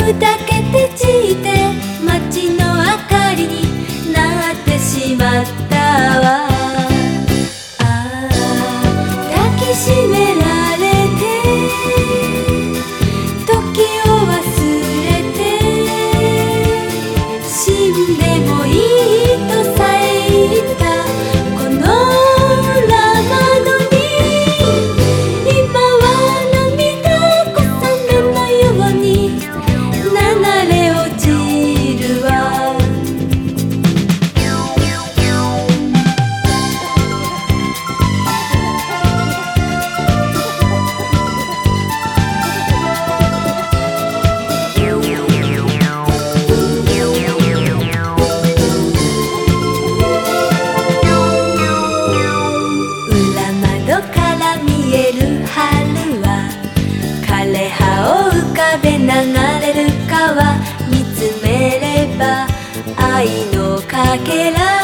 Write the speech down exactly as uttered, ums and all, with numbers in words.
砕けて散って街の明かりになってしまったわ。ああ抱きしめられて時を忘れて死んでもいいとさえ言ったこのラマドに今は涙こさめのように流れ落ちるわ。裏窓から見える春は枯葉を浮かべ流れる川見つめれば愛のかけら